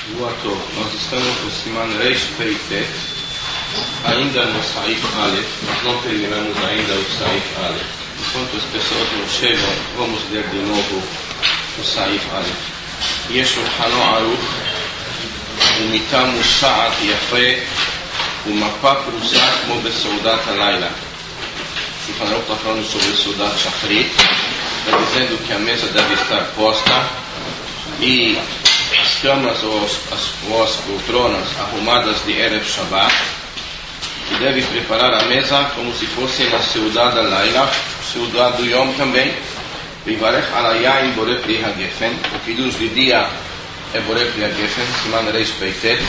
Boa tarde. Nós estamos no Siman Reish Peitet, ainda no Saif Aleph, nós não terminamos ainda o Saif Aleph. Enquanto as pessoas não chegam, vamos ler de novo o Saif Aleph. יש שולחנו ערוך ומיטה מוסעת יפה ומפה פרוסה כמו בסעודת הלילה. שולחן ערוך está falando sobre סעודת שחרית, está dizendo que a mesa deve estar posta e as camas ou as poltronas arrumadas de Erev Shabbat, e deve preparar a mesa como se fosse na Seudat Laila, Seudat do Yom também. Vivarech ala yain borek li hagefen, o kiddush de dia é borek li hagefen, Siman Reish Peitet,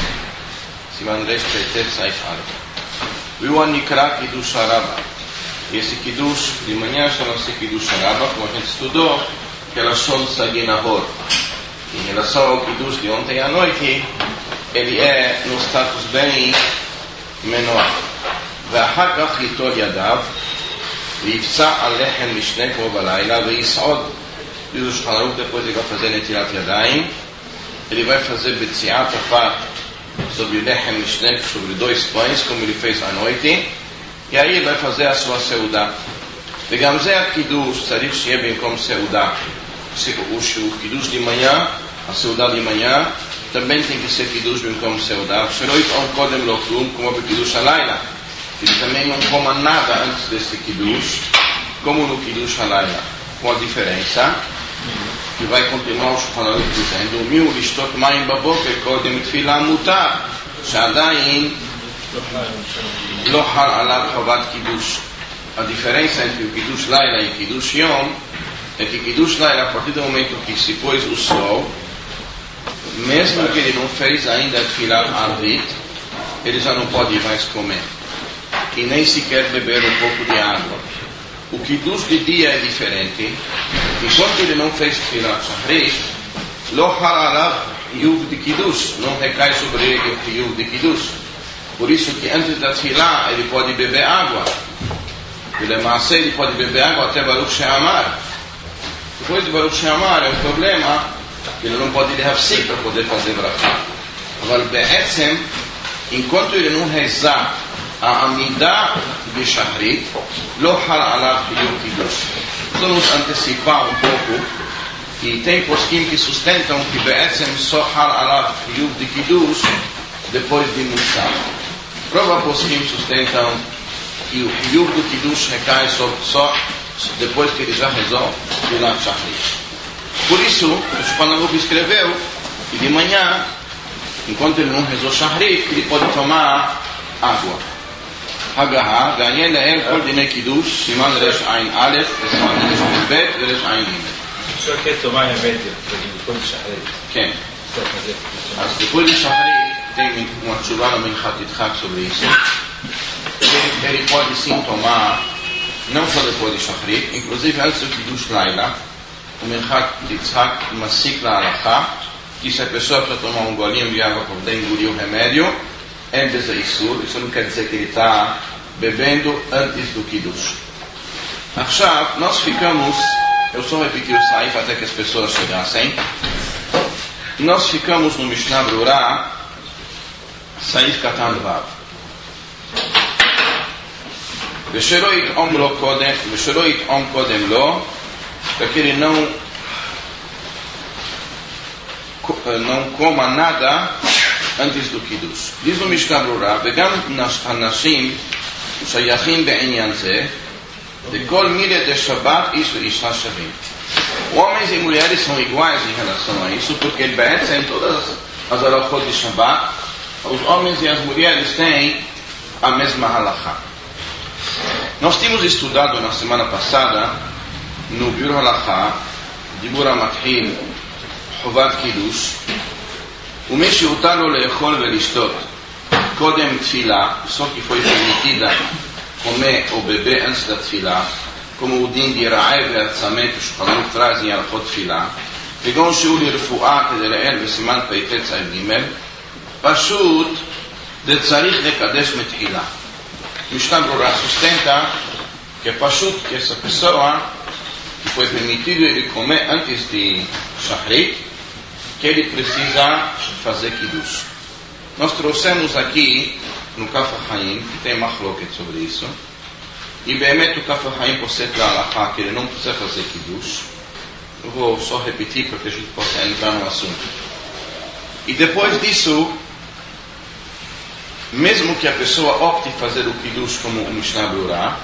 Saif Aleph. Viu Nikra Kiddush Araba. E esse kiddush de manhã chama-se Kiddush Araba, como a gente estudou, que é Lashon Sagi Nahor. Em relação ao kiddush de ontem à noite, ele é no status bem menor. ואחר כך ייטול ידיו ויפצע על לחם משנה כמו בלילה ויסעוד. Diz o Shulchan Aruch, depois ele vai fazer netilat yadayim, ele vai fazer betziat afat sobre lechem mishneh, sobre 2 pães, como ele fez à noite, e aí ele vai fazer a sua seudá. וגם זה הקידוש צריך שיהיה במקום סעודה. O קידוש de manhã, a seudá de manhã, também tem que ser קידוש במקום סעודה. שלא יטעון קודם לו כלום, כמו בקידוש הלילה. Ele também não coma nada antes desse kiddush, como no kiddush halayla, com a diferença que vai continuar o Shulchan Aruch dizendo: o miu lishtot mayim baboker kodem tfilah mutar, שעדיין לא חל עליו חובת kiddush. A diferença entre o kiddush laila e o kiddush yom é que kiddush laila, a partir do momento que se pôs o sol, mesmo que ele não fez ainda tfilah arvit, ele já não pode mais comer e nem sequer beber um pouco de água. O kiddush de dia é diferente. Enquanto ele não fez tfilah shahrit, lo hal alav yuv de kiddush, não recai sobre ele o yuv de kiddush. Por isso que antes da tfilah ele pode beber água. Ele pode beber água até Baruch She'amar. Depois de Baruch She'amar é um problema, ele não pode lehavsik para poder fazer brachá. Agora, be'etzem, enquanto ele não rezar a Amidah de Shahrit, lo hal alav yuv kiddush. Vamos antecipar um pouco, e tem poskim que sustentam que be'etzem só hal alav yuv de kiddush depois de Mussar. Prova poskim sustentam que o yuv do kiddush recai só depois que ele já rezou Tfilat Shahrit. Por isso, o Shulchan Aruch escreveu que de manhã, enquanto ele não rezou Shahrit, ele pode tomar água. הגהה, ועניין להם כל דיני קידוש, סימן רש עין א' וסימן רש עין ב' ורש עין ג'. אפשר כתוב מה הבאתי, בכל שחרית. כן. אז בכל שחרית, tem uma tchuvá no Minchat Yitzhak sobre isso. Ele pode sim tomar, não só depois de Shachrit, inclusive antes do Kiddush Laila, o Minchat Yitzhak, uma cicla alachá, que se a pessoa precisa tomar um golinho de água para poder engolir o remédio, é desisur, isso não quer dizer que ele está bebendo antes do Kiddush. Achá, nós ficamos, eu só repeti o Saif até que as pessoas chegassem, nós ficamos no Mishnah Brura, Saif Katan Vav. ושלא יטעום קודם לו, para que ele não coma nada antes do Kiddush. Diz o Mishnah Brura, וגם הנשים שייכים בעניין זה, לכל מילה דשבת איש ואישה שווים. Homens e mulheres são iguais em relação a isso, porque em todas as halachot de Shabbat, os homens e as mulheres têm a mesma halachá. Nós tínhamos estudado na semana passada, no Biur Halachá, de Bura Mathil, Chovat Kiddush, o Meshiutar lo leechol velishtot, Kodem Tfilah, só que foi permitida comer ou beber antes da Tfilah, como o din de Ra'ev e Atzameh, que o Shulchan Aruch traz em Alachot Tfilah, וגם שיעור לרפואה כדי לעיין בסימן פ"ט צ"ג, פשוט זה צריך לקדש מתחילה. Mishnah Brura sustenta que é pashut, que essa pessoa que foi permitido ele comer antes de Shahrit, que ele precisa fazer Kiddush. Nós trouxemos aqui no Kaf HaChaim, que tem machloket sobre isso, e Behemet o Kaf HaChaim possui a halakha que ele não precisa fazer Kiddush. Eu vou só repetir para que a gente possa entrar no assunto. E depois disso, mesmo que a pessoa opte fazer o Kiddush como o Mishnah Berurah,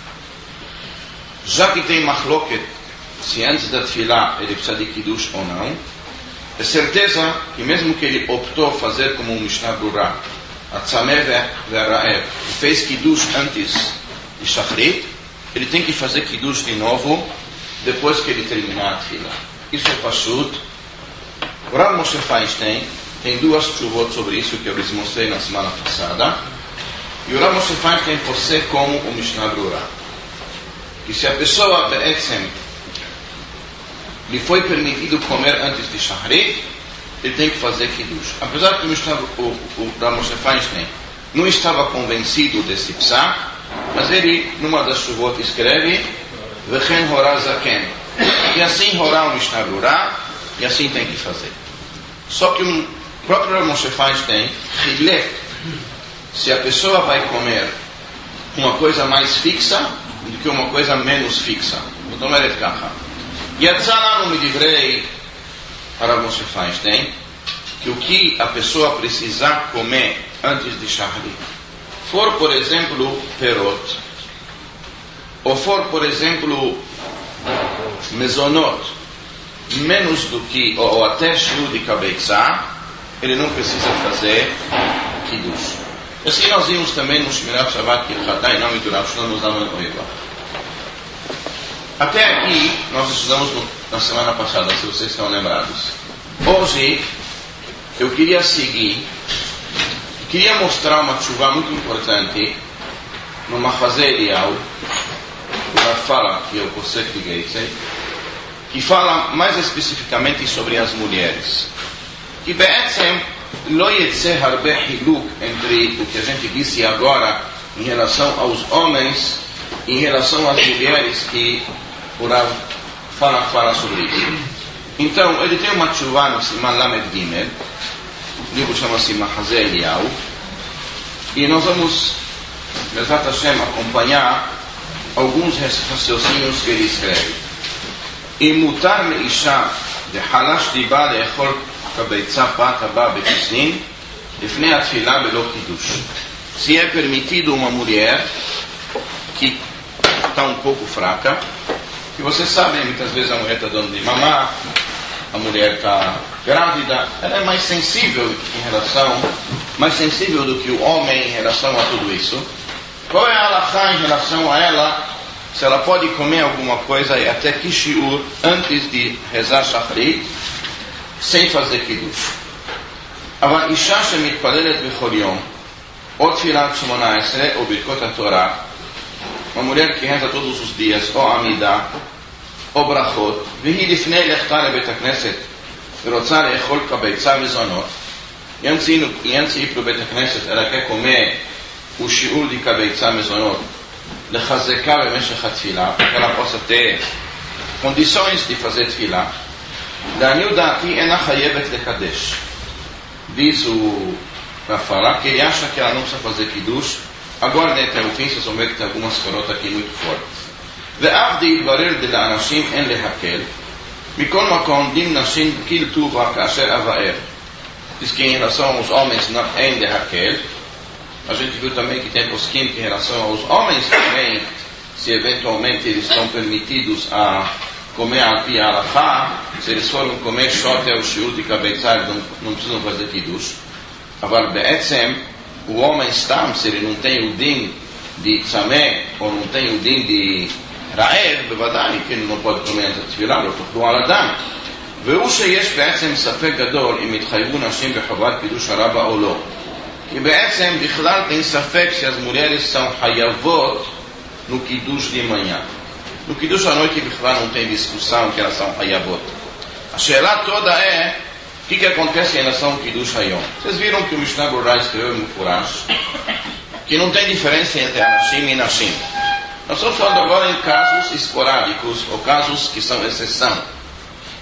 já que tem machloket se antes da Tfilah ele precisa de Kiddush ou não, é certeza que mesmo que ele optou fazer como o Mishnah Berurah, a Tzameh ve'Ra'ev, e fez Kiddush antes de Shachrit, ele tem que fazer Kiddush de novo depois que ele terminar a Tfilah. Isso é pashut. O Rav Moshe Feinstein tem duas tshuvot sobre isso que eu lhes mostrei na semana passada, e o Rav Moshe Feinstein possui como o Mishnah Berurah, que se a pessoa be'etzem lhe foi permitido comer antes de Shachrit, ele tem que fazer Kiddush. Apesar que o Rav Moshe Feinstein não estava convencido desse psak, mas ele, numa das tshuvot, escreve Vechen Horah Zaken, e assim Horah o Mishnah Berurah, e assim tem que fazer. Só que o próprio Rav Moshe Feinstein chilek se a pessoa vai comer uma coisa mais fixa do que uma coisa menos fixa. Então, Meret Kacha. יצא לנו מדברי הרב משה פיינשטיין que o que a pessoa precisa comer antes de Shachrit for, por exemplo, perot, ou for, por exemplo, mezonot, menos do que, ou até shiur de kabetzá, ele não precisa fazer Kiddush. Assim nós vimos também no Shmirat Shabbat Kilchata, em nome do Rav Shlomo Zalman Auerbach. Até aqui, nós estudamos na semana passada, se vocês estão lembrados. Hoje, eu queria mostrar uma tshuva muito importante no Machazeh Eliyahu, que fala, que é o Posek de Geitzei, que fala mais especificamente sobre as mulheres. Que Be'etzem lo yetzeh harbe hiluk entre o que a gente disse agora em relação aos homens e em relação às mulheres que o Rav fala sobre isso. Então, ele tem uma tshuva no Siman Lamed Gimel, o livro chama-se Machazeh Eliyahu, e nós vamos, Bezrat Hashem, acompanhar alguns raciocínios que ele escreve. E mutar me isha de halash liba le'echol kabeitza pat haba bekisin lifnei atfilah belo kiddush. Se é permitido uma mulher que está um pouco fraca, que vocês sabem, muitas vezes a mulher está dando de mamar, a mulher está grávida, ela é mais sensível do que o homem em relação a tudo isso. Qual é a halakha em relação a ela? Se ela pode comer alguma coisa e até kishiur antes de rezar Shachrit, sem fazer Kiddush. Aval isha shemitpalelet bechol yom, ou tfilat shmona esrei, ou birkot haTorah, uma mulher que reza todos os dias, ou Amidah, או ברכות, והיא לפני לכתה לבית הכנסת ורוצה לאכול כביצה מזונות, ימציא לבית הכנסת אלא כקומה ושיעור די כביצה מזונות לחזקה במשך התפילה, porque ela possa ter condições de fazer tefilá. לעניות דעתי אינה חייבת לקדש. Diz o Rafalá que ele acha que ela não precisa fazer Kiddush. Agora, até o fim, vocês vão ver que tem algumas corotas aqui muito fortes. ואף דהתברר דלאנשים אין להקל, מכל מקום דין נשים קיל טובה כאשר אבאר. Diz que em relação aos homens não é de Raquel. A gente viu também que tem posquim que em relação aos homens também, se eventualmente eles estão permitidos a comer a pia alachá, se eles foram comer shote ao shiur de kabetzá, não precisam fazer Kiddush. Agora, be'etzem, o homem stam, se ele não tem o din de tzameh, ou não tem o din de רעב, בוודאי, כן, לא פוד קומי את התפילה, לא תאכלו על אדם. והוא שיש בעצם ספק גדול אם התחייבו נשים בחובת קידוש הרבה או לא. כי בעצם בכלל אין ספק שהas mulheres são חייבות no קידוש de manhã. No קידוש à noite בכלל não tem discussão que elas são חייבות. השאלה toda é o que acontece em relação ao קידוש היום. Vocês viram que o Mishnah Berurah escreveu em Furash que não tem diferença entre Anashim e Nashim. Nós estamos falando agora em casos esporádicos, ou casos que são exceção.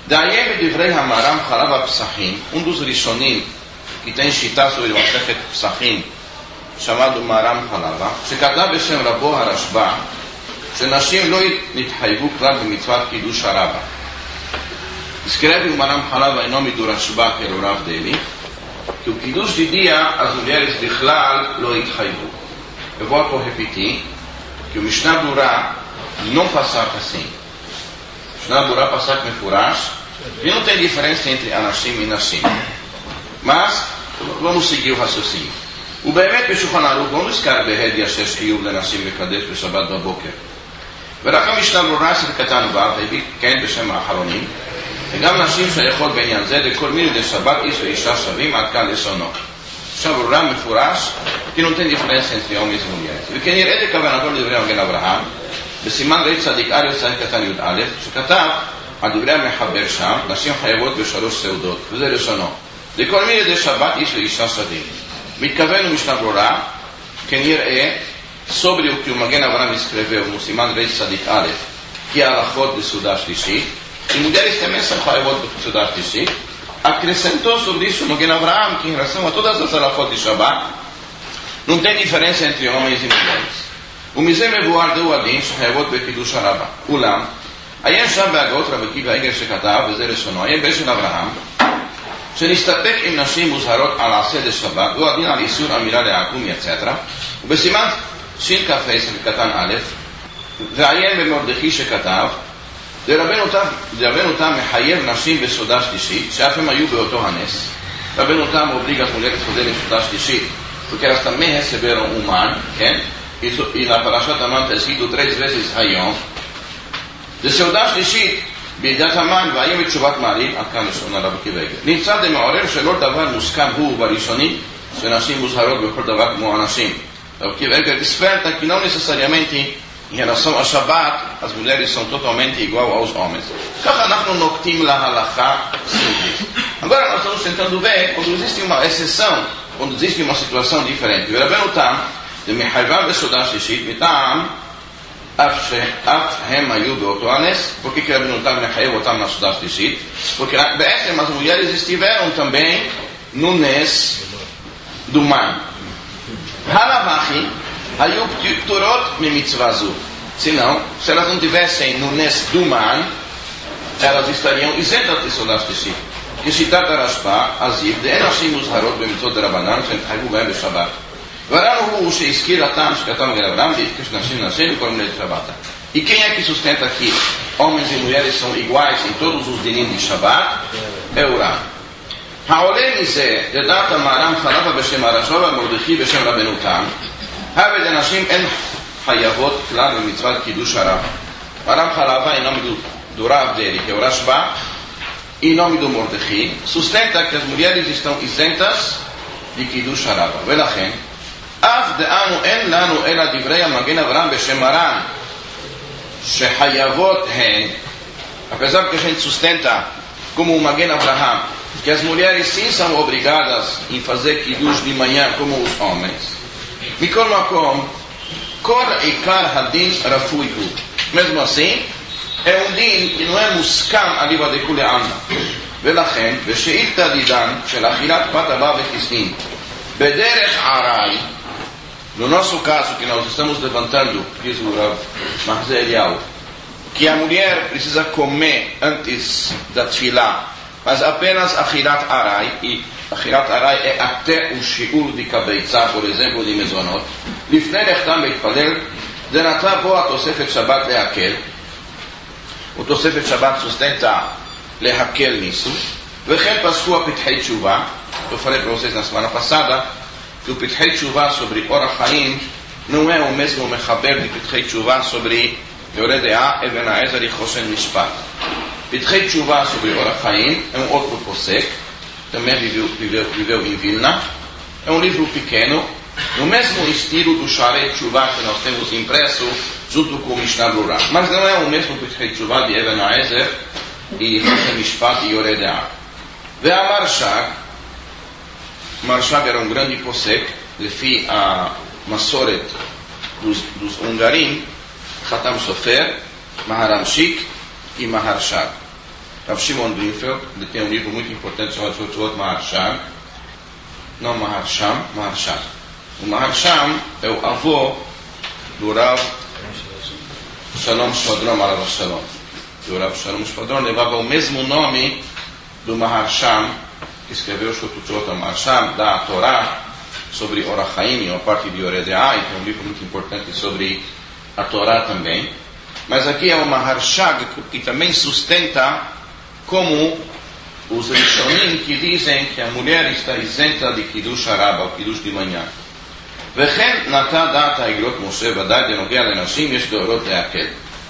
Daí Divrei Hamaram Halava Psachim, dos rishonim que tem shita sobre o Masechet Psachim, chamado Maram Halava, שכתב בשם רבו הרשב"א, שנשים לא נתחייבו כלל במצוות קידוש הרבה. Escreve o Maram Halava em nome do Rashba, que era o Rav dele, que o Kiddush de dia as mulheres de Chlal lo itchaivu. Eu volto a repetir que o Mishnah Berurah não passa assim. O Mishnah Berurah passa com Mefurash, e não tem diferença entre Anashim e Nashim. Mas vamos seguir o raciocínio. O Be'emet B'Shulchan Aruch לא נזכר בהד ישש חיוב לנשים לקדש בשבת בבוקר. ורק המשנה ברורה שקטן בה, והביא כן בשם האחרונים, וגם נשים שייכות בעניין זה לכל מיני דשבת איש ואישה שווים עד כאן לשונו. עכשיו ברורה מפורש כי נותן דיפרנס entre homens e mulheres. וכנראה לכוונתו לדברי המגן אברהם, בסימן ר' צדיק א' צדיק קטן י"א, שכתב על דברי המחבר שם, נשים חייבות בשלוש סעודות, וזה לשונו. לכל מיני דשבת איש ואישה שווים. מתכוון ומשנה ברורה, כנראה sobre o que o Magen Avraham escreveu no Siman Reis Tzadik Aleph, que é a Alachot de Sudá Shlishi, e mulheres também são Chayavot de Sudá Shlishi, acrescentou sobre isso o Magen Avraham que em relação a todas as Alachot de Shabbat não tem diferença entre homens e mulheres. O Mizeh Mevuar deu Adin Chayavot Bekidush Haraba. Ulam, עיין שם בהגות רבי עקיבא איגר שכתב, וזה לשונו, עיין בשל אברהם, שנסתפק עם נשים מוזהרות על עשה דשבת, והוא הדין על איסור אמירה לעקום, etc. ובסימן שין כ"ה קטן א', ועיין במרדכי שכתב, דרבנו תם מחייב נשים בסעודה שלישית, שאף הם היו באותו הנס. רבנו תם obriga as mulheres a fazerem סעודה שלישית, porque elas também receberam o man, e na Parashat Aman está escrito 3 vezes Hayom, de סעודה שלישית, בידת המן, והאם את תשובת מעריב, עד כאן לשונה רבי עקיבא איגר. נמצא דמעורר שלא דבר מוסכם הוא בראשוני, שנשים מוזהרות בכל דבר כמו אנשים. Reb Akiva Eiger desperta que não necessariamente em relação a Shabbat as mulheres são totalmente igual aos homens. ככה אנחנו נוקטים להלכה simples. Agora nós estamos tentando ver quando existe uma exceção, quando existe uma situação diferente. ורבנו תם, דמחייבה בסעודה שלישית, מטעם אף הם היו באותו הנס, porque que רבנו תם מחייב אותם לסעודה שלישית? porque בעצם as mulheres estiveram também no nes do man. Halavachi היו פטורות ממצווה זו. Senão, se elas não tivessem no nes do man, elas estariam isentas de סעודה שלישית. כשיטת הרשב"א, הזיו, דאין נשים מוזהרות במצוות דרבנן שהתחייבו בהם בשבת. והרעיון הוא שהזכיר הטעם שכתב מגן אברהם, והתקש נשים וכל מיני שבת. E quem é que sustenta que homens e mulheres são iguais em todos os dinim de Shabbat? É o Rav. העולה מזה, לדעת המהר"ם חלבה בשם הרשב"א ומרדכי בשם רבנו תם, הווה דנשים אין חייבות כלל במצוות קידוש הרב. הר"ם חלבה em nome do Rav dele, que é o Rashba, em nome do Mordechai, sustenta que as mulheres estão isentas de קידוש הרב. ולכן, אף דאנו אין לנו אלא דברי המגן אברהם בשם מרן, שחייבות הן, apesar que a gente sustenta como o Magen Avraham, que as mulheres sim são obrigadas em fazer kiddush de manhã como os homens. Mikol makom, kol ikar hadin rafui hu. Mesmo assim, é um din que não é muskam aliva de kule alma. ולכן, בשאילתא דידן של אכילת בת אבא וכיסין בדרך עראי, no nosso caso que nós estamos levantando, diz o Rav Mahzeh Eliyahu, que a mulher precisa comer antes da tefilá, mas apenas achilat arai, e achilat arai é até o shiur de kabeitza, por exemplo, de mezonot. לפני לכתם להתפלל, דנתה בו התוספת שבת להקל, o תוספת שבת sustenta להקל nisso, וכן פסקו הפתחי תשובה. Eu falei para vocês na semana passada que o Pitchei Tshuvah sobre Orach Chaim não é o mesmo mechaber de Pitchei Tshuvah sobre Yoreh De'ah, Even HaEzer e Choshen Mishpat. Pitchei Tshuvah sobre Orach Chaim é um outro posek, também viveu em Vilna, é um livro pequeno, no mesmo estilo do Sharei Tshuvah que nós temos impresso junto com o Mishnah Berurah, mas não é o mesmo Pitchei Tshuvah de Even HaEzer e Choshen Mishpat e Yoreh De'ah. Ve'amar Shag, Marshag era um grande posek, lefi a Masoret dos Ungarim, Khatam Sofer, Maharam Shik e Maharshag. Rav Shimon Greenfeld, ele tem um livro muito importante chamado Tzutzot Maharsham. Não Maharsham, Maharsham. O Maharsham é o avô do Rav Shalom Shvadron Alav Shalom. O Rav Shalom Shvadron levava o mesmo nome do Maharsham, que escreveu Tzutzot Maharsham, da Torá, sobre Orach Chaim, a parte de Yoreh De'ah, que é um livro muito importante sobre a Torá também. Mas aqui é o Maharshag, que também sustenta como os Rishonim que dizem que a mulher está isenta de Kiddush Haraba, o Kiddush de manhã. וכן נתן דעת האגרות משה ודאי בנוגע לנשים יש דורות להקל.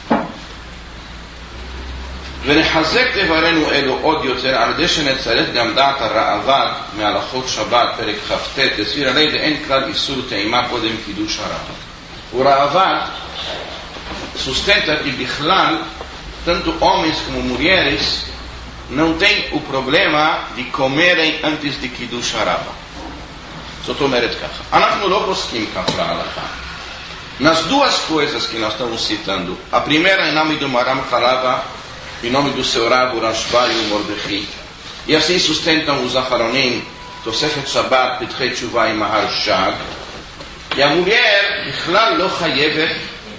ונחזק דברינו אלו עוד יותר על ידי שנצרף גם דעת הראב"ד מהלכות שבת פרק כ"ט הסביר עלי ואין כלל איסור טעימה קודם קידוש הרב. הראב"ד sustenta que בכלל tanto homens como mulheres não tem o problema de comerem antes de קידוש הרב. זאת אומרת ככה, אנחנו לא פוסקים כך להלכה. Nas duas coisas que nós estamos citando, a primeira em nome do Maram Halava, em nome do seu Rav, o Rashba e o Mordechai, e assim sustentam os Acharonim, Tosefet Shabbat, Petchei Tshuva e Maharshag, e a mulher, בכלל לא חייבת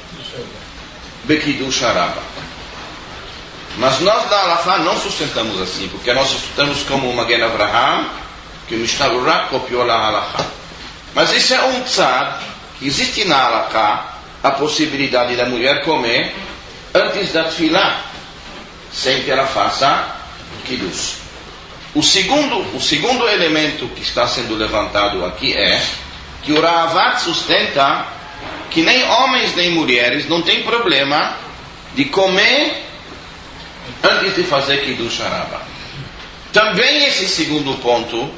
בקידוש הרבה. Mas nós da Halakha não sustentamos assim, porque nós sustentamos como o Magen Avraham, que o Mishnah Berurah copiou a Halakha. Mas isso é um tzad, que existe na Halakha a possibilidade da mulher comer antes da tefilá, sem que ela faça Kiddush. O segundo elemento que está sendo levantado aqui é que o Ravad sustenta que nem homens nem mulheres não tem problema de comer antes de fazer Kiddush Haraba. Também esse segundo ponto,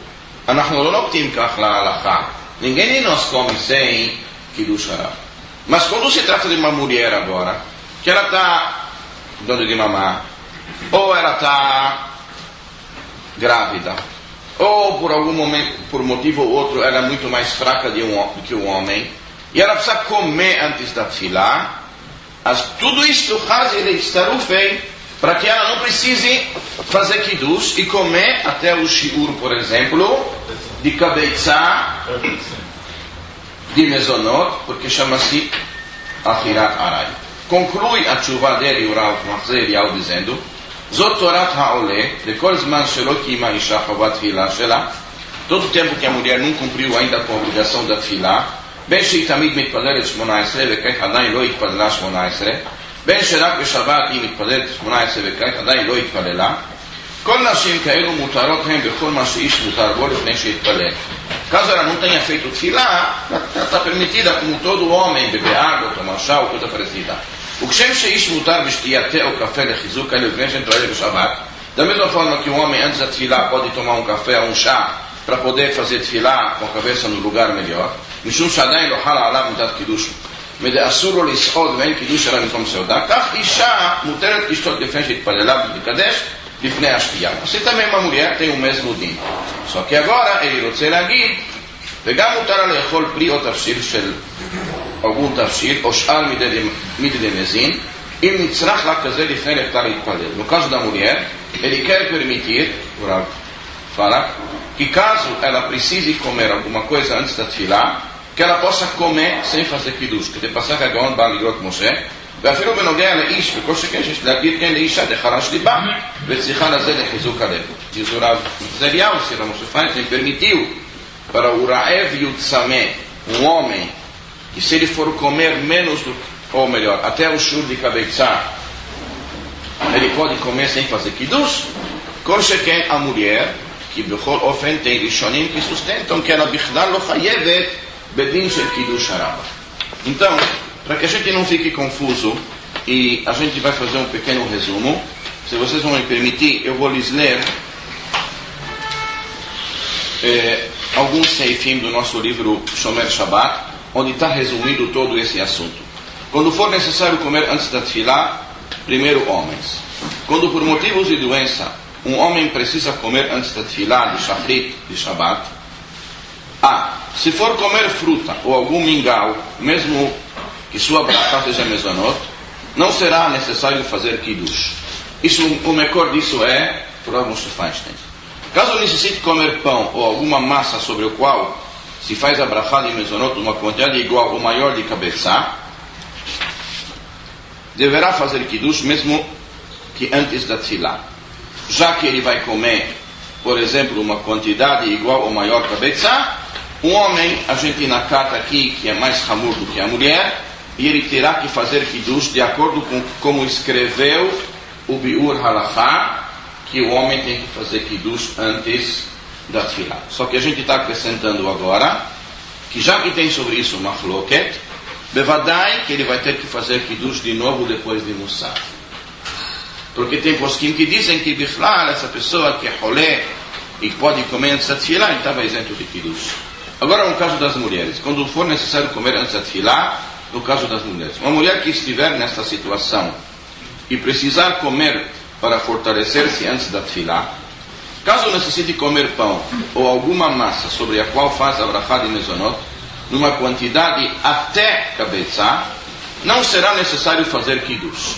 ninguém nem nós come sem Kiddush Haraba. Mas quando se trata de uma mulher agora, que ela está dando de mamar, ou ela está grávida, ou por algum momento, por motivo ou outro, ela é muito mais fraca do que o homem, e ela precisa comer antes da tefilá, tudo isso faz ele estar feio, para que ela não precise fazer kiddush e comer até o shiur, por exemplo, de kabeitzá, de mezonot, porque chama-se achirat aray. Conclui a tshuva dele, o Rav Mahzer Eliyahu, dizendo: Zot Torat ha'oleh, de kol zman shelo kima isha chavat tefilá shela, todo o tempo que a mulher não cumpriu ainda com a obrigação da tefilá, ben שהיא תמיד מתפללת 18 וכעת עדיין לא התפללה 18, בין שרק בשבת היא מתפללת 18 וכעת עדיין לא התפללה, כל נשים כאלו מותרות הן בכל מה שאיש מותר בו לפני שהתפלל. Caso ela não tenha feito tefilá, ela está permitida como todo homem beber água, tomar chá ou coisa parecida. וכשם שאיש מותר בשתיית תה או קפה לחיזוק אלו לפני שמתפלל בשבת, da mesma forma que um homem antes da tefilá pode tomar um café ou um chá para poder fazer tefilá com a cabeça no lugar melhor, משום שעדיין לא חלה עליו מידת קידוש, אסור לו לסעוד ואין קידוש אלא במקום סעודה, כך אישה מותרת לשתות לפני שהתפללה ולקדש לפני השתייה. Assim também uma mulher tem o mesmo din. Só que agora ele רוצה להגיד, וגם מותר לאכול פרי או תבשיל של algum tafshir, או שאר מידי מזין, אם נצרך לה כזה לפני לכתה להתפלל. No caso da mulher, ele quer permitir, o Rav fala, que caso ela precise comer alguma coisa antes da tefilá, que ela possa comer sem fazer קידוש, כדי פסח הגאון בא לגלות משה, ואפילו בנוגע לאיש, וכל שכן שיש להגיד כן לאישה דחרש ליבה, וצריכה לזה לחיזוק הלב. Diz o Rav Zerial, se Rav Moshe Feinstein permitiu para o Raev Yutzameh, um homem, que se ele for comer menos do, ou melhor, até o shur de kabeitzá, ele pode comer sem fazer קידוש, כל שכן a mulher, que בכל אופן tem rishonim que sustentam que ela בכלל לא חייבת בדין של קידוש הרבה. Então, para que a gente não fique confuso, e a gente vai fazer um pequeno resumo, se vocês vão me permitir, eu vou lhes ler alguns seifim do nosso livro Shomer Shabbat, onde está resumido todo esse assunto. Quando for necessário comer antes da tefilá, primeiro homens. Quando por motivos de doença um homem precisa comer antes da tefilá, de shachrit, de Shabbat, se for comer fruta ou algum mingau, mesmo que sua brachá seja mezonot, não será necessário fazer kiddush. O mecor disso é por Moshe Feinstein. Caso necessite comer pão ou alguma massa sobre o qual se faz a brachá de mezonot uma quantidade igual ou maior de cabeça, deverá fazer kiddush mesmo que antes da tefilá. Já que ele vai comer, por exemplo, uma quantidade igual ou maior cabeça, um homem, a gente nakata aqui que é mais hamur do que a mulher, e ele terá que fazer kiddush de acordo com como escreveu o biur halachá, que o homem tem que fazer kiddush antes da tefilá. Só que a gente está acrescentando agora que já que tem sobre isso uma machloket, bevadai que ele vai ter que fazer kiddush de novo depois de Mussar. Porque tem poskim que dizem que bichlal, essa pessoa que é rolê e pode comer antes da tefilá, ele estava isento de kiddush. Agora no caso das mulheres, quando for necessário comer antes da tefilá, no caso das mulheres, uma mulher que estiver nesta situação e precisar comer para fortalecer-se antes da tefilá, caso necessite comer pão ou alguma massa sobre a qual faz a brachá de mezonot, numa quantidade até cabeça, não será necessário fazer kiddush.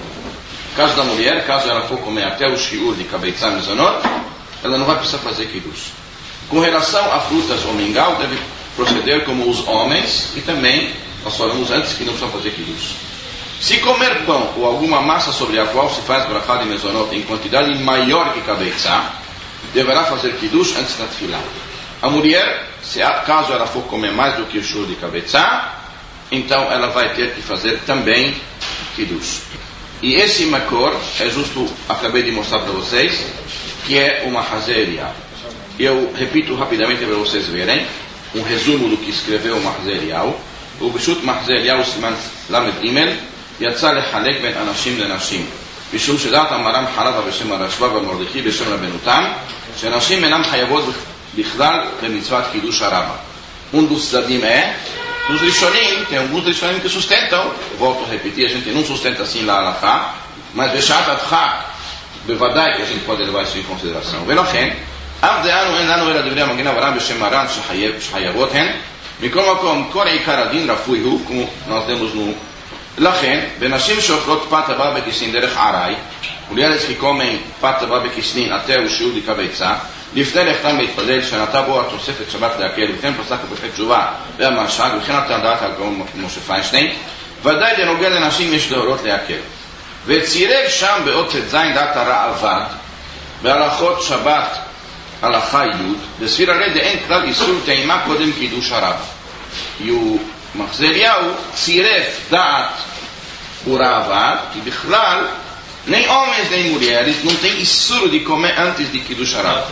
Caso da mulher, caso ela for comer até o shiur de cabeça mezonot, ela não vai precisar fazer kiddush. Com relação a frutas ou mingau, deve proceder como os homens, e também nós falamos antes que não precisam fazer kiddush. Se comer pão ou alguma massa sobre a qual se faz brachá de mezonot em quantidade maior que cabeça, deverá fazer kiddush antes da tefilá. A mulher, caso ela for comer mais do que o shiur de cabeça, então ela vai ter que fazer também kiddush. E esse makor, é justo, acabei de mostrar para vocês, que é uma hazeria. Eu repito rapidamente para vocês verem um resumo do que escreveu o Mahzer Eliyahu. O Bishut Mahzer Eliyahu סימן ל"ג יצא לחלק בין אנשים לנשים, משום שדעת המר"ם חרבה בשם הרשב"א והמרדכי בשם רבנותם, שנשים אינן חייבות בכלל במצוות קידוש הרבה. dos tzadim é dos rishonim, tem alguns rishonim que sustentam, volto a repetir, a gente não sustenta assim lá alachá, mas בשעת הדחק בוודאי que a gente pode levar isso em consideração. ולכן אף דענו אין לנו אלא דברי המגן אברהם בשם מרן שחייבות הן, מכל מקום כל עיקר הדין רפוי הוא, כמו nós demos no לכן, בנשים שאוכלות פת הבא בכיסין דרך עראי, ולילד que comem פת הבא בכיסין até o שיעור de cabeça, לפני לכתם להתפלל שנתה בו התוספת שבת להקל, וכן פסק בפרק תשובה והמרש"ג, וכן נתן דעת על גאון משה פיינשטיין, ודאי דנוגע לנשים יש להורות להקל. וצירף שם באות ט"ז דעת הראב"ד, בהלכות שבת הלכה י' בסביר הרי דאין כלל איסור טעימה קודם קידוש הרבה. E o Mahzer Eliyahu צירף דעת o Ravad, que בכלל nem homens nem mulheres não tem איסור de comer antes de קידוש הרבה.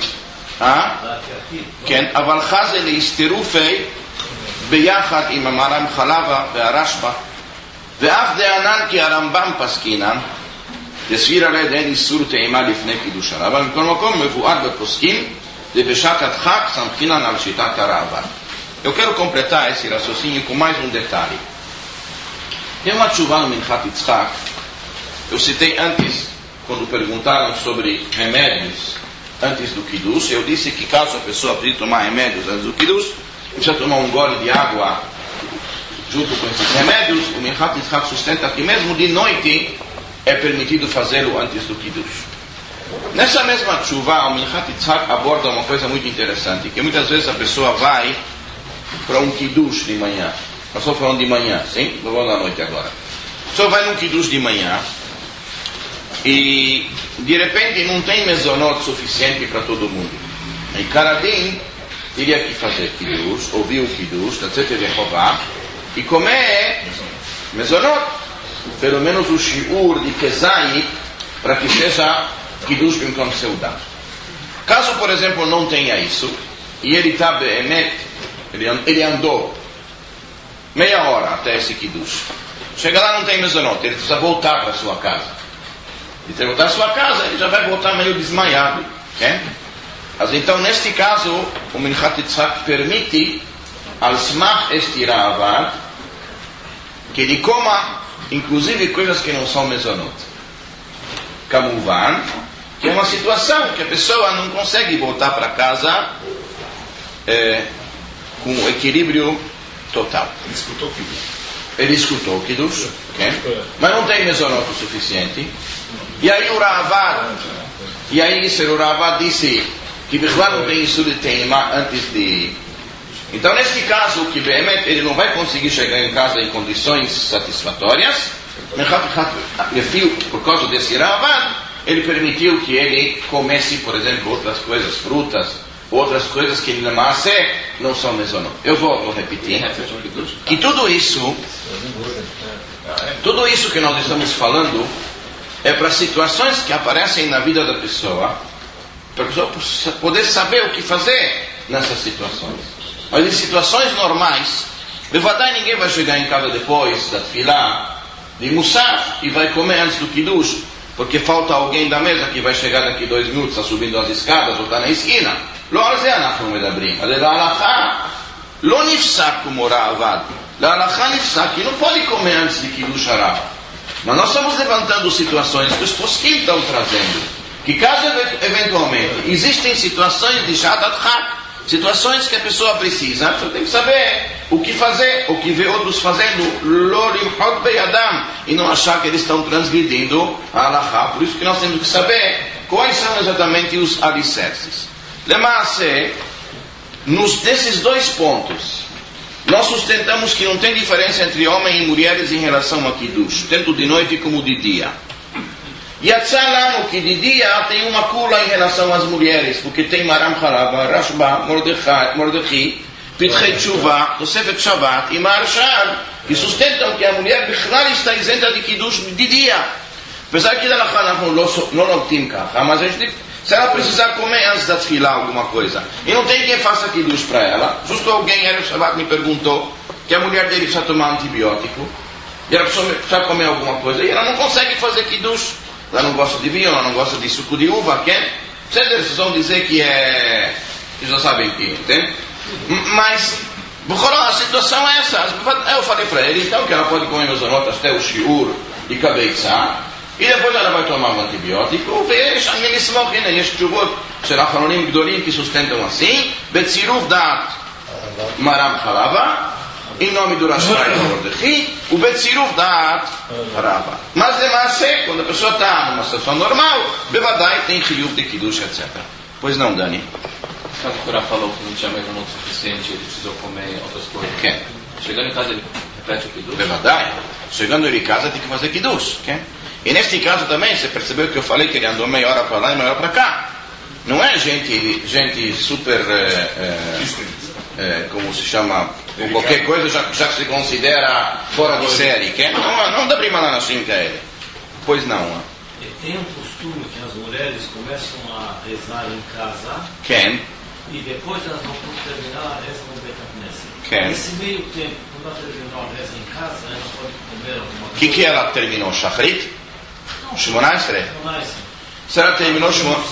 כן, אבל חזה להסתירופי ביחד עם המר"ם חלבה והרשב"א, ואף דענן כי הרמב"ם פסקינן לסביר הרי דאין איסור טעימה לפני קידוש הרבה, אבל מכל מקום מבואר בפוסקים ובשעת הדחק סמכינן על שיטת הראב"ד. Eu quero completar esse raciocínio com mais um detalhe. Tem uma tchuvá no Minchat Yitzhak. Eu citei antes, quando perguntaram sobre remédios antes do Kiddush, eu disse que caso a pessoa precise tomar remédios antes do Kiddush, precisa tomar um gole de água junto com esses remédios. O Minchat Yitzhak sustenta que mesmo de noite é permitido fazê-lo antes do Kiddush. Nessa mesma tchuvá, o Minchat Yitzhak aborda uma coisa muito interessante, que muitas vezes a pessoa vai para um kiddush de manhã. Nós estamos falando de manhã, sim? Não vamos da noite agora. A pessoa vai num kiddush de manhã e de repente não tem mezonot suficiente para todo mundo. Em Karadim teria que fazer kiddush, ouvir o kiddush, etc. e comer mezonot, pelo menos o shiur de kezai, para que seja kiddush bimkom seudah. Caso, por exemplo, não tenha isso e ele está ele andou meia hora até esse kiddush, chega lá, não tem mezonot, ele precisa voltar para sua casa. E se voltar à sua casa, ele já vai voltar meio desmaiado, okay? Mas então, neste caso, o Minchat Yitzhak permite, al smach este Ravad, que ele coma inclusive coisas que não são mezonot. Kamuvan, que é uma situação que a pessoa não consegue voltar para casa com o equilíbrio total. Ele escutou o Kiddush. Okay? Mas não tem mezonot o suficiente. E aí o Ravad disse que Bichlal não tem isso de tema antes de... Então, nesse caso, que Behemet, ele não vai conseguir chegar em casa em condições satisfatórias, por causa desse Ravad, ele permitiu que ele comesse, por exemplo, outras coisas, frutas, outras coisas que não são mesonot. Eu vou repetir que tudo isso que nós estamos falando é para situações que aparecem na vida da pessoa, para a pessoa poder saber o que fazer nessas situações. Mas em situações normais, bevadai, ninguém vai chegar em casa depois da tefilá de Musaf e vai comer antes do Kiddush, porque falta alguém da mesa que vai chegar daqui 2 minutos, está subindo as escadas ou está na esquina. לא על זה אנחנו מדברים, אבל להלכה לא נפסק כמו רעב"ד. להלכה נפסק כי não pode comer antes de Kiddush Harab. Mas nós estamos levantando situações que os poskim estão trazendo, que caso eventualmente existem situações de Shadat Chak, situações que a pessoa precisa, a pessoa tem que saber o que fazer, o que vê outros fazendo, lo limhot beyadam, e não achar que eles estão transgredindo a halakha. Por isso que nós temos que saber quais são exatamente os alicerces. Lemaase, nesses 2 pontos, nós sustentamos que não tem diferença entre homens e mulheres em relação a Kiddush, tanto de noite como de dia. E Atzalamo, que de dia tem uma cula em relação às mulheres, porque tem Maram Halava, Rashba, Mordechai, Pitchei Tshuva, Tosefet Shabbat e Marshal, que sustentam que a mulher Bichlal está isenta de Kiddush de dia. Apesar que da Halakha não notim kacha, mas a gente, se ela precisar comer antes da tefilá alguma coisa, e não tem quem faça Kiddush para ela, justo alguém, Erev Shabbat, me perguntou que a mulher dele precisa tomar antibiótico, e ela precisa comer alguma coisa, e ela não consegue fazer Kiddush. Ela não gosta de vinho, ela não gosta de suco de uva, quer? Vocês vão dizer que é... Vocês já sabem o que, entende? Mas, a situação é essa. Eu falei para ele, então, que ela pode comer mesonot até o shiur e kabeitzá, e depois ela vai tomar um antibiótico, veja, eles morrem, eles tchuvot, será falonim gdolim que sustentam assim, betziruf dat maram halava, em nome do Rashai do Mordechai, o Betziruf da Rava. Mas, demais, quando a pessoa está numa situação normal, Bevadai tem Chiyuv de Kiddush, etc. Pois não, Dani? Quando o Corá falou que não tinha mais o suficiente, ele precisou comer outras coisas. Quem? Chegando em casa, ele repete o Kiddush? Bevadai. Chegando em casa, tem que fazer Kiddush. Quem? E neste caso também, você percebeu que eu falei que ele andou meia hora para lá e meia hora para cá. Não é gente super... como se chama, com qualquer coisa já se considera fora de série, que não dá prima lá na chinca ele. Pois não. Tem um costume que as mulheres começam a rezar em casa, e depois elas vão terminar a reza no Beit Knesset. Nesse meio tempo, quando ela terminou a reza em casa, ela pode comer alguma coisa. Que ela terminou? Shachrit? Shmoneh Esrei? Se ela terminou Shmoneh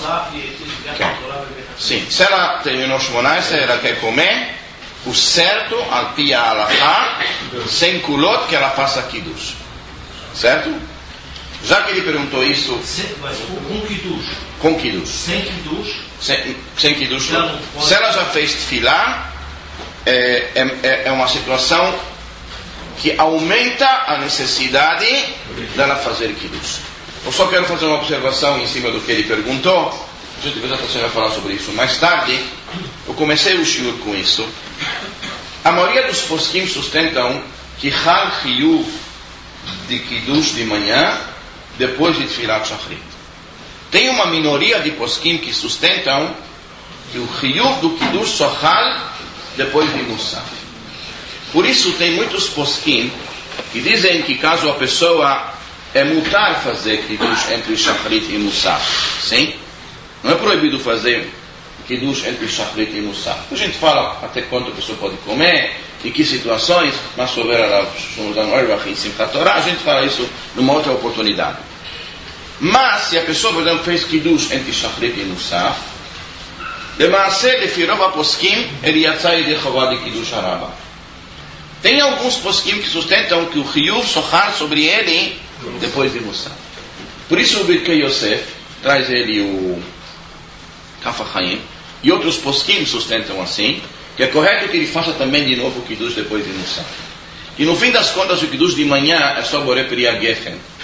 Sim, se ela terminou Shmoneh Esrei, ela quer comer o certo, al pi a halakha, sem culot, que ela faça Kiddush. Certo? Já que ele perguntou isso... Mas com Kiddush. Com Kiddush. Sem Kiddush. Sem Kiddush. Se ela já fez tefilá, é uma situação que aumenta a necessidade dela fazer Kiddush. Eu só quero fazer uma observação em cima do que ele perguntou. A gente vai falar sobre isso mais tarde. Eu comecei o shiur com isso. A maioria dos poskim sustentam que Hal Chiyuv de Kiddush de manhã depois de Tfilat Shachrit. Tem uma minoria de poskim que sustentam que o Chiyuv do Kiddush só Hal depois de Musaf. Por isso tem muitos poskim que dizem que caso a pessoa é mutar fazer Kiddush entre Shachrit e Musaf, sim? Não é proibido fazer Kiddush entre Shachrit e Musaf. A gente fala até quanto a pessoa pode comer, em que situações, mas sobre em Simchat Torah, a gente fala isso numa outra oportunidade. Mas, se a pessoa, por exemplo, fez Kiddush entre Shachrit e Musaf, למעשה, לפי רוב הפוסקים, ele יצא ידי חובה de Kiddush Haraba. Tem alguns poskim que sustentam que o Chiyuv sochar sobre ele depois de Musaf. Por isso o Birkei Yosef traz ele o Kaf HaChaim, e outros poskim sustentam assim, que é correto que ele faça também de novo o Kiddush depois de Musaf. E no fim das contas o Kiddush de manhã é só Borei Priya Gefen.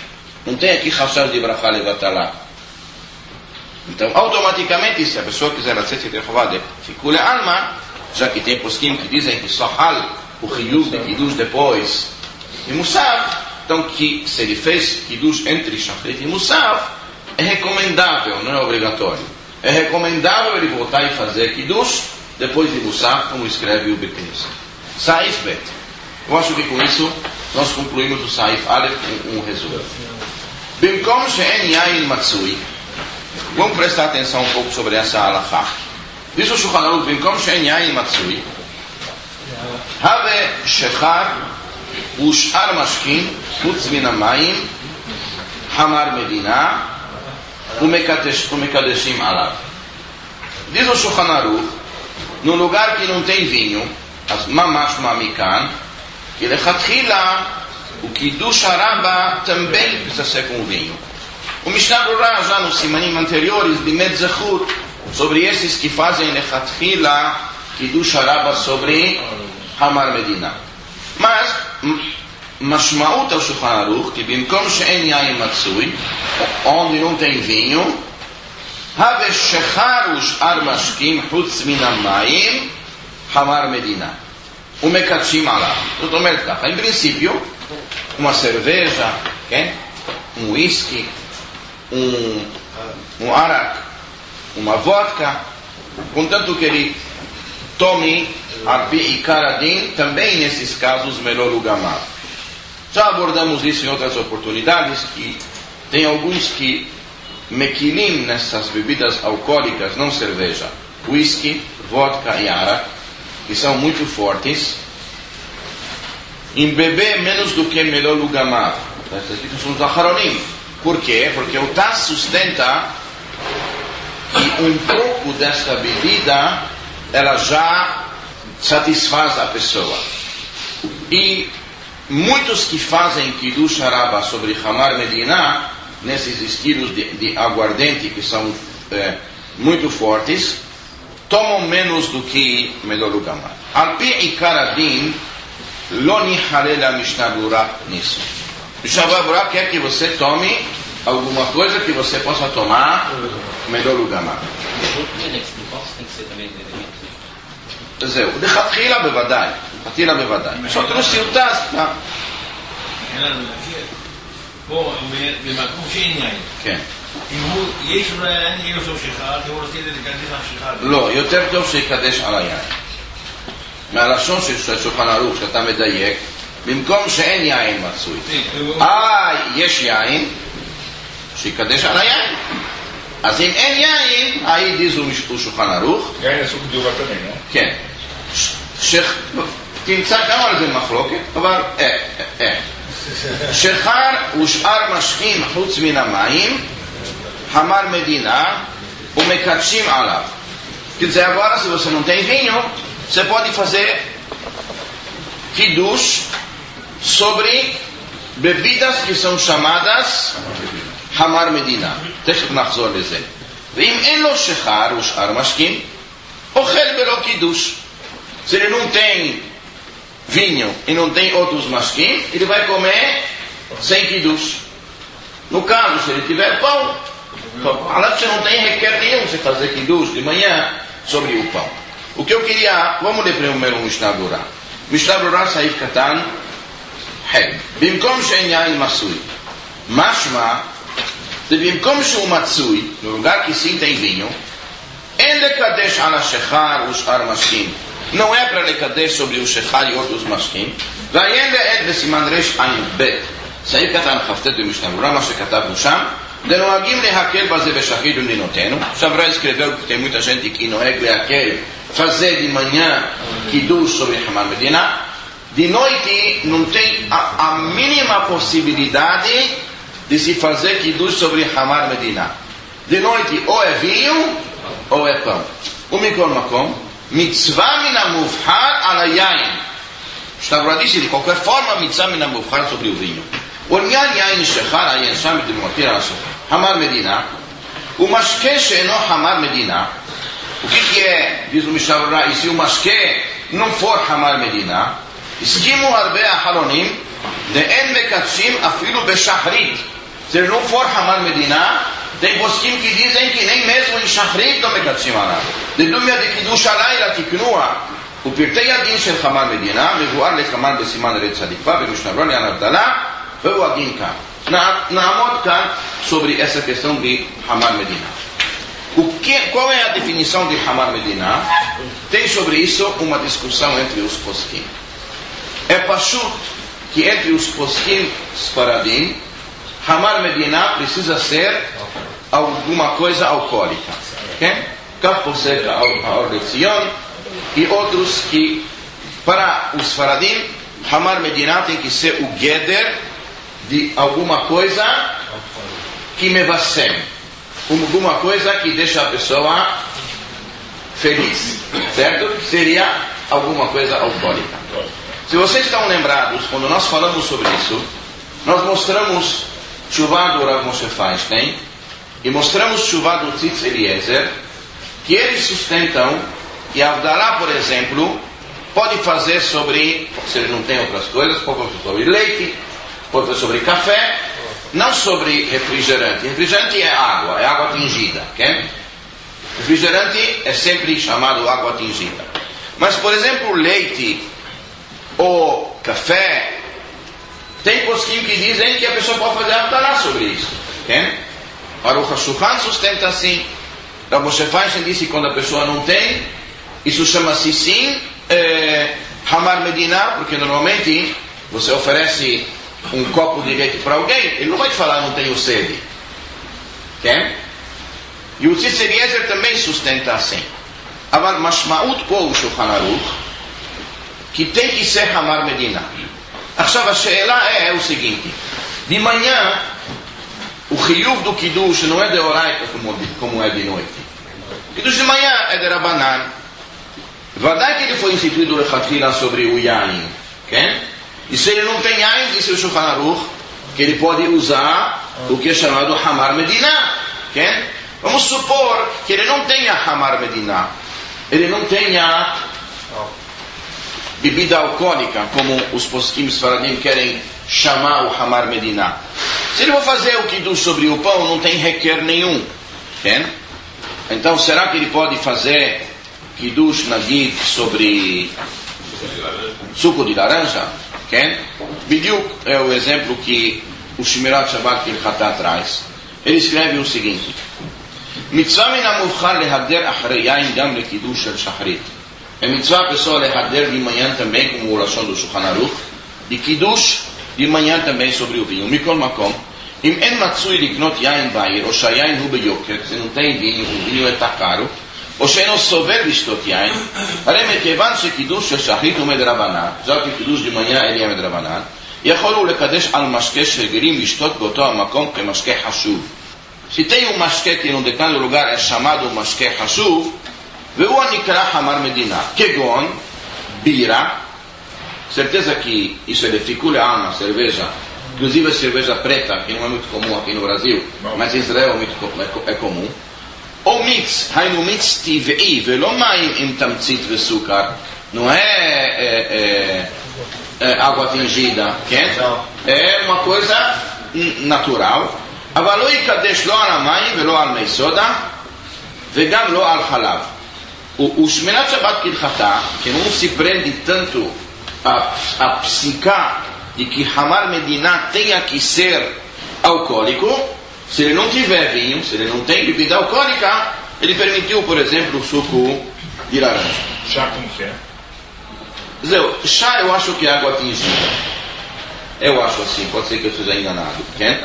Não tem aqui chashar de brachá levatalá. Então, automaticamente, se a pessoa quiser lacet yedei chová de ficule alma, já que tem poskim que dizem que só hal o chiyuv de kiddush depois e musaf, então que se ele fez kiddush entre shachrit e musaf, é recomendável, não é obrigatório. É recomendável ele voltar e fazer kiddush depois de musaf, como escreve o Bequenis. Saif Bet. Eu acho que com isso nós concluímos o Saif Aleph um resumo. Bimkom she'en yain matsui. Vamos prestar atenção um pouco sobre essa halachá. Diz o Shulchan Aruch, Bimkom she'en yain matsui, have shechar ush'ar mashkin chutz min hamayim hamar medina umekadeshim alav. Diz o Shulchan Aruch, no lugar que não tem vinho, as mamash mamikan, que lechatchila o kiddush haraba também precisa ser com vinho. O Mishnah Berurah já nos simanim anteriores de Metzachut, sobre esses que fazem lechatchila kiddush haraba sobre Hamar Medina. Mas mashmaut ao Shulchan Aruch, que bimkom she'en yain matsui, onde não tem vinho, have shechar ush'ar mashkim chutz min hamayim Hamar Medina umekadshim alav. Em princípio, uma cerveja, um whisky, um arak, uma vodka, contanto que ele tome arpi e karadin, também nesses casos melhor o gamar. Já abordamos isso em outras oportunidades, que tem alguns que mequilim nessas bebidas alcoólicas, não cerveja, whisky, vodka e arak, que são muito fortes, em beber menos do que melhor o gamar. Esses são os acharonim. Por quê? Porque o Taz sustenta que um pouco desta bebida ela já satisfaz a pessoa. E muitos que fazem kiddush haraba sobre Hamar Medina, nesses estilos de aguardente que são muito fortes, tomam menos do que melhor o gamar. Alpi e karadin lo nihalel a Mishnah Berurah nisso. Mishnah Berurah quer que você tome alguma coisa que você possa tomar melhor o gamar. זהו, לכתחילה בוודאי, לכתחילה בוודאי. עכשיו תרוסי הוא טס, פה, במקום שאין יין. כן. אם הוא, יש אולי יין, יהיה לו סוף שחר, כי הוא רוצה לקדש על שחר. לא, יותר טוב שיקדש על היין. מהלשון של שולחן ערוך, שאתה מדייק, במקום שאין יין מצוי. יש יין, שיקדש על היין. אז אם אין יין, דיזו שולחן ערוך. יין אסור בדיוק תמיד, לא? כן. תמצא גם על זה מחלוקת, אבל שחר ושאר משקים חוץ מן המים, Hamar Medina, umekadshim alav. Quer dizer, agora se você não tem vinho, você pode fazer kiddush sobre bebidas que são chamadas Hamar Medina. תכף נחזור לזה. ואם אין לו שחר ושאר משקים, אוכל בלא קידוש. Se ele não tem vinho e não tem outros masquim, ele vai comer sem kiddush. No caso, se ele tiver pão, além você não tem requer nenhum você fazer kiddush de manhã sobre o pão. O que eu queria, vamos ler primeiro o Mishnah Berurah. Mishnah Berurah Saif Katan, Heb. Bimkom she'en yain matsui. Mashma, de bimkom she'u matsui, no lugar que sim tem vinho, en lekadesh ala shechar ushar mashkim. Não é para lekadesh sobre o shechar e outros mashkim. Vayen le'ed besiman resh ayin bet. Saif Katan Haftet במשנה ברורה, מה שכתבנו שם, דנוהגים להקל בזה בשחרית ומדינותינו. עכשיו ראה escreveu que tem muita gente que נוהג להקל, fazer de manhã kiddush sobre Hamar Medina. De noite não tem a mínima possibilidade de se fazer kiddush sobre Hamar Medina. De noite ou é vinho ou é pão. O mikol makom, mitzvah min hamuvhar ala yain. Está disse de qualquer forma mitzvah min hamuvhar sobre o vinho. ועניין יין שחר עיין שם בדמותיר הסוף Hamar Medina o משקה שאינו Hamar Medina o que é, diz o Mishnah Berurah, e se o משקה não for Hamar Medina הסכימו הרבה אחרונים דאין מקדשים אפילו בשחרית Se ele não for Hamar Medina, tem poskim que dizem que nem mesmo em Shachrit não mekatzim alav. לדומיה דקידוש הלילה תקנוה ופרטי הדין של חמר מדינה מבואר לחמר בסימן רד צדיקה ומשנברון יען הבדלה והוא הדין כאן. נעמוד כאן sobre essa questão de Hamar Medina. Qual é a definição de Hamar Medina? Tem sobre isso uma discussão entre os poskim. É pashut que entre os poskim Sfaradim, Hamar Medina precisa ser alguma coisa alcoólica. Okay? כך פוסק האור לציון, e outros que para os Faradim Hamar Medina tem que ser o Geder de alguma coisa que mevassem, alguma coisa que deixa a pessoa feliz, certo? Seria alguma coisa alcoólica. Se vocês estão lembrados, quando nós falamos sobre isso, nós mostramos Tshuvah do Rav Moshe Feinstein e mostramos Tshuvah do Tzitz Eliezer, que eles sustentam que Avdalá, por exemplo, pode fazer sobre, se ele não tem outras coisas, pode fazer sobre leite, pode fazer sobre café, não sobre refrigerante. Refrigerante é água tingida, ok? Refrigerante é sempre chamado água tingida. Mas, por exemplo, leite ou café, tem poskim que dizem que a pessoa pode fazer Avdalá sobre isso, ok? Aruch HaShulchan sustenta assim. Rav Moshe Feinstein disse que quando a pessoa não tem, isso chama-se sim Hamar Medina, porque normalmente você oferece um copo de leite para alguém, ele não vai te falar não tenho sede. Okay? E o Tzitz Eliezer também sustenta assim. Aval Mashmaut Ko Shulchan Aruch, que tem que ser Hamar Medina. Agora a sheela é o seguinte: de manhã o chiyuv do Kiddush não é de oraita como é de noite. Kiddush de manhã é de Rabanan. Verdade que ele foi instituído lechatchila sobre o Yain. Okay? E se ele não tem Yain, disse o Shulchan Aruch, que ele pode usar o que é chamado Hamar Medina. Okay? Vamos supor que ele não tenha Hamar Medina. Ele não tenha bebida alcoólica, como os poskim Sfaradim querem chamar o Hamar Medina. Se ele for fazer o Kiddush sobre o pão, não tem requer nenhum. Okay? Então, será que ele pode fazer Kiddush Nagid sobre suco de laranja? Okay? Bidyuk é o exemplo que o Shmirat Shabbat Kilchata traz. Ele escreve o seguinte: Mitzvah min hamuvchar lehader achrei yain gam lekiddush shel shachrit. É mitzvah a pessoa lehader de manhã também, como o Lashon do Shulchan Aruch, de Kiddush de manhã também sobre o vinho. Mikol makom, im en matzui liknot yain ba'ir, ou shayain hu beyoker, se não tem vinho, o vinho está caro, ou she'eno sover lishtot yain, הרי מכיוון שקידוש של שחרית הוא מדרבנן, זאת כי קידוש de manhã ele é מדרבנן, יכול הוא לקדש על משקה שרגילים לשתות באותו המקום כמשקה חשוב. Se tem um masque que em um determinado lugar é chamado masque hashuv, והוא הנקרא Hamar Medina, כגון bira. Certeza que isso é de ficule alma, cerveja, inclusive a cerveja preta, que não é muito comum aqui no Brasil, mas em Israel é comum. Ou mitz, hainu mitz tivei, velo maim im tamtzit vesukar, não é água tingida, é uma coisa natural. אבל לא יקדש לא על המים ולא על מי סודה וגם לא על חלב. ושמירת שבת כהלכתה, que não se prende tanto a psica de que Hamar Medina tenha que ser alcoólico, se ele não tiver vinho, se ele não tem bebida alcoólica, ele permitiu, por exemplo, o suco de laranja. Chá como que é? Chá eu acho que é água tingida. Eu acho assim, pode ser que eu esteja enganado.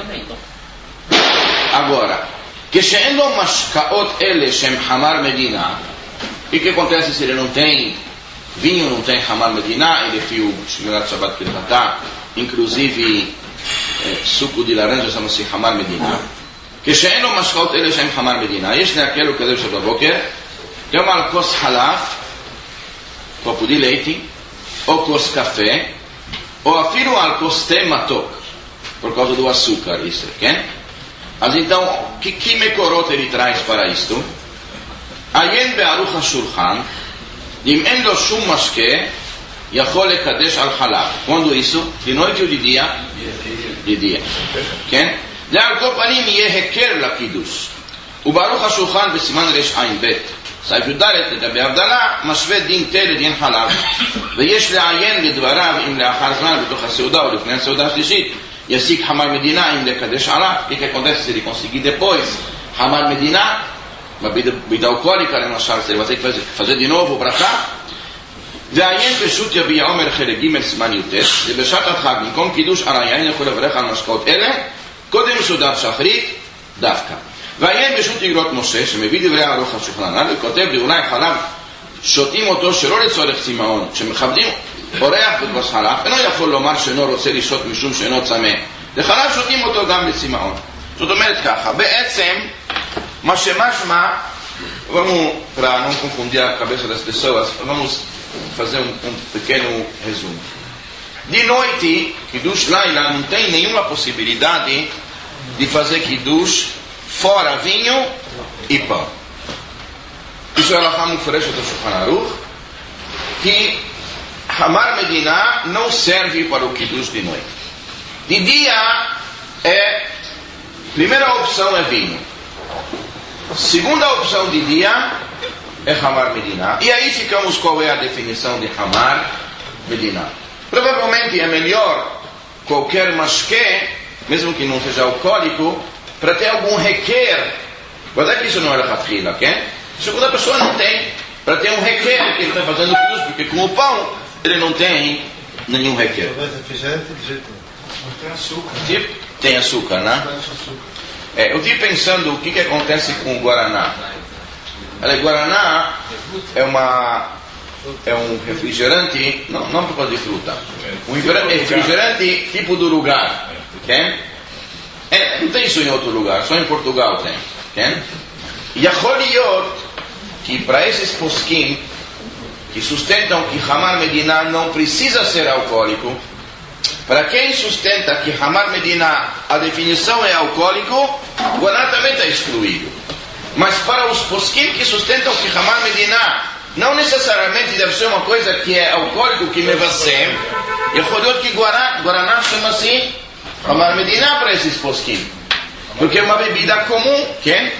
Agora, כשאין לו משקאות אלה שהם Hamar Medina, e o que acontece se ele não tem vinho, não tem Hamar Medina, ele tem o Shmirat Shabbat Kilchata, inclusive suco de laranja chama-se Hamar Medina. כשאין לו משקאות אלה שהם Hamar Medina, יש להקל וכזה שבבוקר, גם על כוס חלב, copo de leite, ou כוס café, ou אפילו על כוס תה מתוק, por causa do açúcar, isso, ok? Mas então, que mekorot ele traz para isto? Ayen be'aruch HaShulchan, im en lo shum mashke, yachol lekadesh al halav. Quando isso? De noite ou de dia? De dia. Okay? על כל פנים יהיה הכר לקידוש. וברוך השולחן בסימן רע"ב סעיף י"ד לגבי הבדלה משווה דין תה לדין חלב, ויש לעיין לדבריו אם לאחר זמן בתוך הסעודה או לפני הסעודה השלישית יסיק חמר מדינה אם לקדש עליו. E que acontece se ele conseguir depois חמר מדינה, בבית האלכוהוליקה למשל, se ele vai ter que fazer de novo para cá. ועיין פשוט יביע עומר חלק ג' סימן י"ט, ובשעת הדחק במקום קידוש על היין יכול לברך על משקאות אלה קודם סעודת שחרית דווקא. ועיין פשוט איגרות משה שמביא דברי ערוך השולחן ערוך וכותב לאולי חלב שותים אותו שלא לצורך צמאון, שמכבדים אורח בכוס חלב אינו יכול לומר שאינו רוצה לשתות משום שאינו צמא, לחלב שותים אותו גם לצמאון. זאת אומרת ככה, בעצם מה שמשמע, vamos para não confundir a cabeça das pessoas, vamos fazer um pequeno resumo. De noite, Kiddush Laila não tem nenhuma possibilidade de fazer Kiddush fora vinho e pão. Isso é Alahá Mufaresh do Shulchan Aruch, que Hamar Medina não serve para o Kiddush de noite. De dia, primeira opção é vinho. Segunda opção de dia é Hamar Medina. E aí ficamos qual é a definição de Hamar Medina. Provavelmente é melhor qualquer masque, mesmo que não seja alcoólico, para ter algum requer. Guarda que isso não é Lechatchila, ok? Se quando a pessoa não tem, para ter um requer que ele está fazendo Kiddush, porque com o pão ele não tem nenhum requer. Não tem açúcar. Tem açúcar, né? Eu estive pensando o que acontece com o Guaraná. Guaraná é um refrigerante, não por causa de fruta, um refrigerante tipo do lugar, okay? Não tem isso em outro lugar, só em Portugal tem, okay? E que para esses poskim que sustentam que Hamar Medina não precisa ser alcoólico, para quem sustenta que Hamar Medina a definição é alcoólico, o Guaraná também está excluído. Mas para os poskim que sustentam que Hamar Medina não necessariamente deve ser uma coisa que é alcoólico, que mevassem, e que Guaraná chama assim Hamar Medina para esses poskim, porque é uma bebida comum, que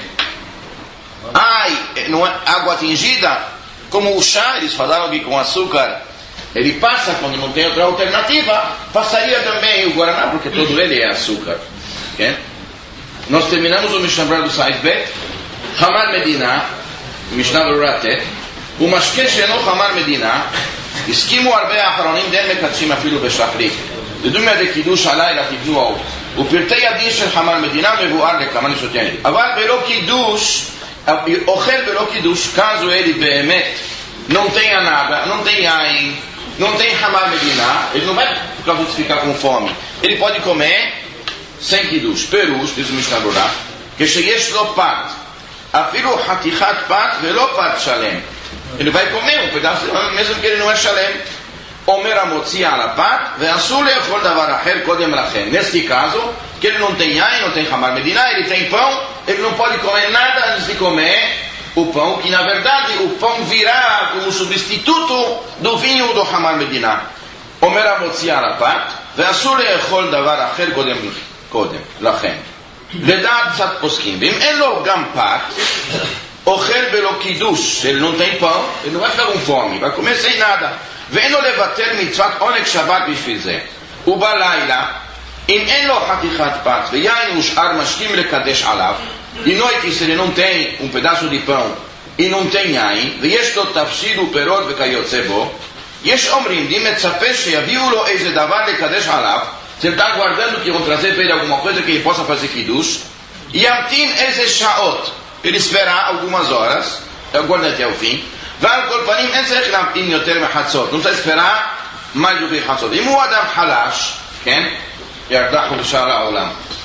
não é água tingida, como o chá, eles falaram que com açúcar ele passa quando não tem outra alternativa, passaria também o Guaraná, porque todo ele é açúcar, okay? Nós terminamos o Mishnah Berurah do Saif Bet, Hamar Medina, Mishnah Berurah Tet, ומשקה שאינו חמר מדינה, הסכימו הרבה האחרונים דין מקדשים אפילו בשחרית. לדומיה דקידוש הלילה תבנוהו, ופרטי הדין של חמר מדינה מבואר לכמה נשותי. אבל בלא קידוש, אוכל בלא קידוש, caso ele באמת não tenha nada, não tem yain, não tem Hamar Medina, ele não vai por causa de ficar com fome. Ele pode comer sem קידוש. פירוש, diz o Mishnah Berurah, כשיש לו פת, אפילו חתיכת פת ולא פת שלם. Ele vai comer um pedaço, mesmo que ele não é shalem. Omer amotzi alapat, ve'asur le'echol davar acher kodem lachem. Neste caso, que ele não tem yain, não tem Hamar Medina, ele tem pão, ele não pode comer nada antes de comer o pão, que na verdade o pão virá como substituto do vinho do Hamar Medina. Omer amotzi alapat, ve'asur le'echol davar acher kodem lachem. לדעת קצת פוסקים, ואם אין לו גם פת, אוכל בלא קידוש, ele não tem pão, ele não vai ficar com fome, vai comer sem nada. ואין לו לוותר מצוות עונג שבת בשביל זה. ובלילה, אם אין לו חתיכת פת ויין ושאר משקים לקדש עליו, de noite se ele não tem um pedaço de pão e não tem yain, ויש לו תבשיל ופירות וכיוצא בו, יש אומרים, די מצפה שיביאו לו איזה דבר לקדש עליו, se ele está aguardando que vão trazer para ele alguma coisa que ele possa fazer kiddush, yamtin eze shaot, ele esperar algumas horas, aguarda até o fim, ועל כל פנים אין צריך להמתין יותר מחצות, não precisa esperar mais do que חצות. אם הוא אדם חלש, כן, ירדחו לשאר העולם.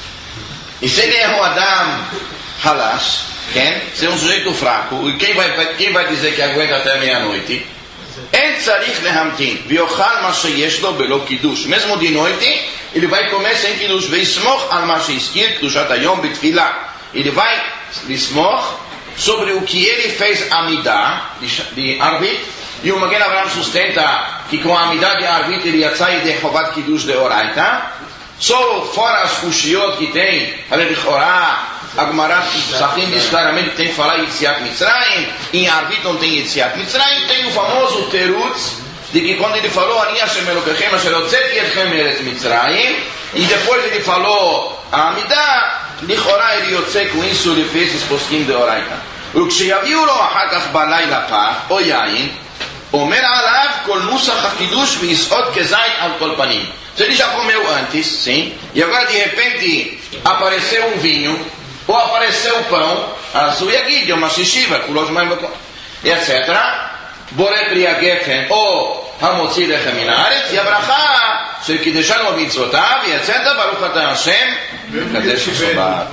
E se ele é um אדם חלש, כן, se é um sujeito fraco, e quem vai dizer que aguenta até meia-noite? אין צריך להמתין, ויאכל מה שיש לו בלא קידוש. mesmo de noite, ele vai comer sem קידוש, ויסמוך על מה שהזכיר קדושת היום בתפילה. ele vai לסמוך sobre o que ele fez Amidah de Arvit, e o Magen Avraham sustenta que com a Amidah de Arvit ele ia sair de Chovat Kiddush de Oraita, Só fora as Kushiot que tem, a Gemara Sahim diz claramente que tem que falar Yetziat Mitzrayim, em Arvit não tem Yetziat Mitzrayim, tem o famoso Terutz, de que quando ele falou Ani Hashem Elokechem Asher Hotzeti Etchem Me'eretz Mitzrayim, e depois ele falou a Amidah, לכאורה ele יוצא com isso לפי esses poskim de Oraita. וכשיביאו לו אחר כך בלילה פח או יין, אומר עליו כל נוסח הקידוש ויסעוד כזית על כל פנים. Se ele já comeu antes, sim, e agora de repente apareceu um vinho, ou apareceu o pão, azul e aqui, de uma xixi, etc. Boré Priya Gefen, ou Hamotzi Lechem Min Haaretz, e a bracha של קידשנו במצוותיו, etc. ברוך אתה השם, קדש ושבת.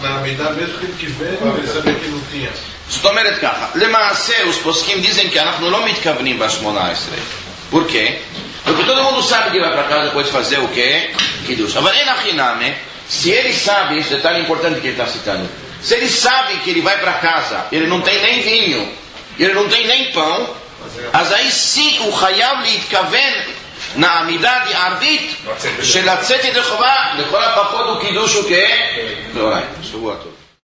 זאת אומרת ככה, למעשה, os poskim dizem que אנחנו לא מתכוונים ב-18. Por quê? Porque todo mundo sabe que vai para casa depois fazer o quê? Kiddush. Agora, em Achiname, se ele sabe, esse detalhe importante que ele está citando, se ele sabe que ele vai para casa, ele não tem nem vinho, ele não tem nem pão, אז aí sim הוא חייב להתכוון נעמידה ערבית של לצאת ידי חובה לכל הפחות הוא קידוש וכא? לא ראי, שבוע טוב.